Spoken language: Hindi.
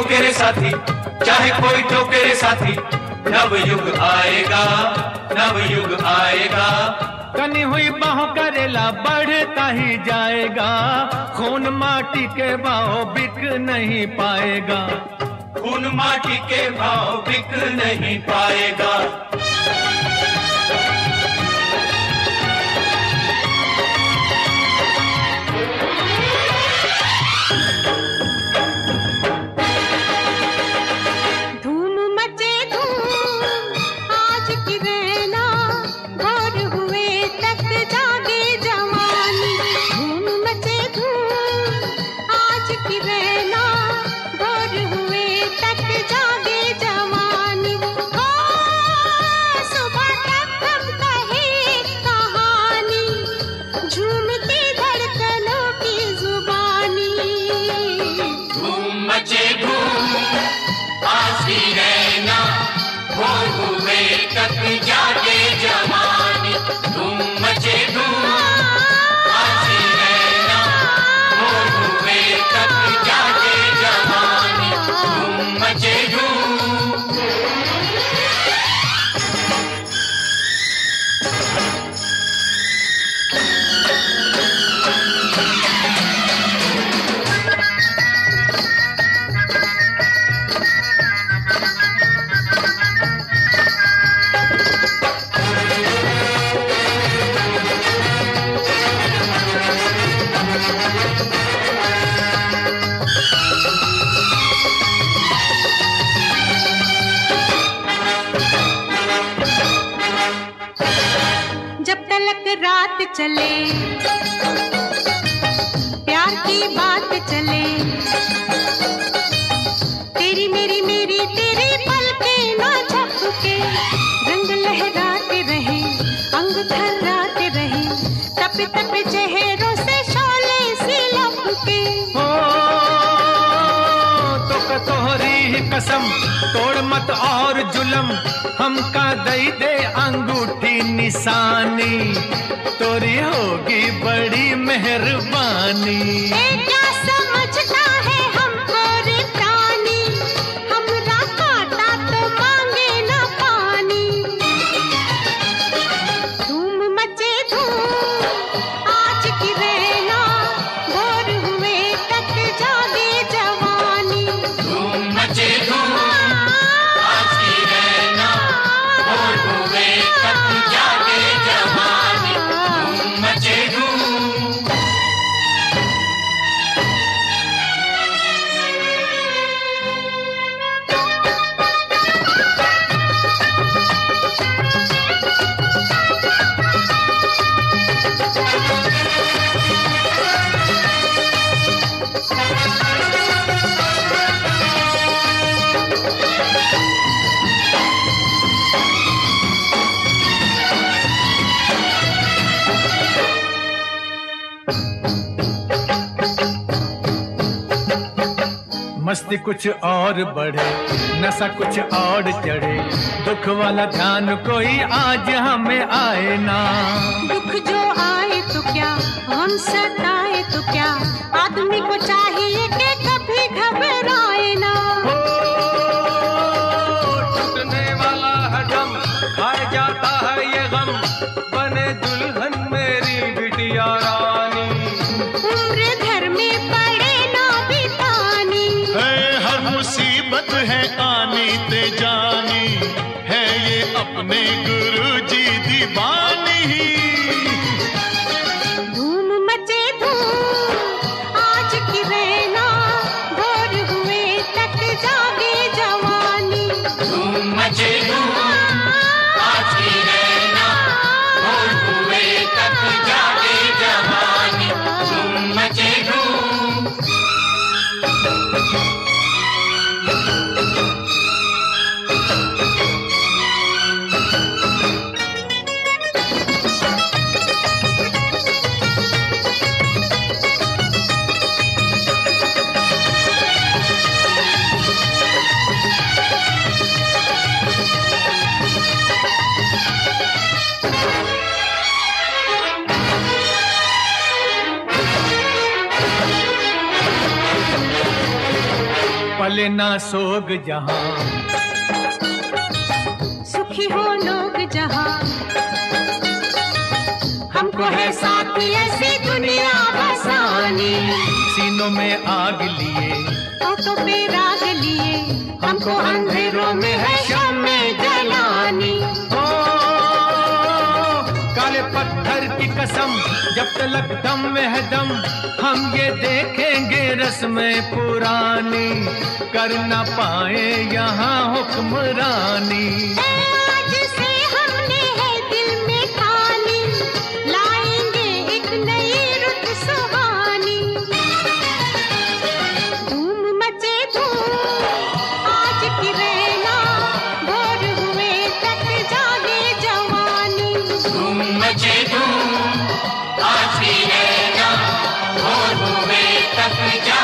टोके रे साथी, चाहे कोई टोके रे साथी, नव युग आएगा, नव युग आएगा। कनी हुई बाहों करेला बढ़ता ही जाएगा, खून माटी के भाव बिक नहीं पाएगा, खून माटी के भाव बिक नहीं पाएगा। जागे जवानी, धूम मचे धूम, आसी रहना, भोर हुए तक जागे जवानी, धूम मचे धूम। रात चले, प्यार की बात चले, तेरी मेरी मेरी तेरी पलकें ना झपके, रंग लहराते रहे, अंग थर्राते रहे, तप तप चेहरों से शोले सी लपके। हो तो तोहरी ही कसम, तोड़ मत और जुलम, हमका दई दे अंगूठी निशानी, तोरी होगी बड़ी मेहरबानी। क्या समझता है हमको रे प्राणी, हमरा काटा तो मांगे ना पानी। धूम मचे धूम, आज की रहना, भोर हुए तक जागे जवानी, धूम मचे धूम, आज की रहना, भोर हुए तक जागे जवानी, धूम मचे धूम। मस्ती कुछ और बढ़े, नशा कुछ और चढ़े, दुख वाला ध्यान कोई आज हमें आए ना। दुख जो आए तो क्या, हम सताए तो क्या, आदमी को चाहिए कि कभी घबराए ना। हो टूटने वाला है गम, खाए जाता है ये गम, बने दुल्हन मेरी बिटिया रानी। उम्र घर में पड़े ना बितानी, हर मुसीबत है आनी ते जानी, है ये अपने गुरुजी दीवानी। धूम मचे धूम, आज की रहना, भोर हुए तक जागे जवानी, धूम मचे धूम, आज की रहना, भोर हुए बोले ना सोग जहां, सुखी हो लोग जहां। हमको है साथी ऐसी दुनिया बसानी, सीनों में आग लिए होठों पे राग लिए, हमको अंधेरों में है शम्मे जलानी। ओ काले पत्थर की कसम, जब तलक दम में है दम, हम ये देखेंगे रस्में पुरानी, कर ना पाए यहाँ हुक्मरानी। आज से हमने है दिल में ठानी, लाएंगे एक नई रुत सुहानी। धूम मचे धूम आज की रहना, भोर हुए तक जागे जवानी। धूम मचे धूम आज की रहना, भोर हुए तक जा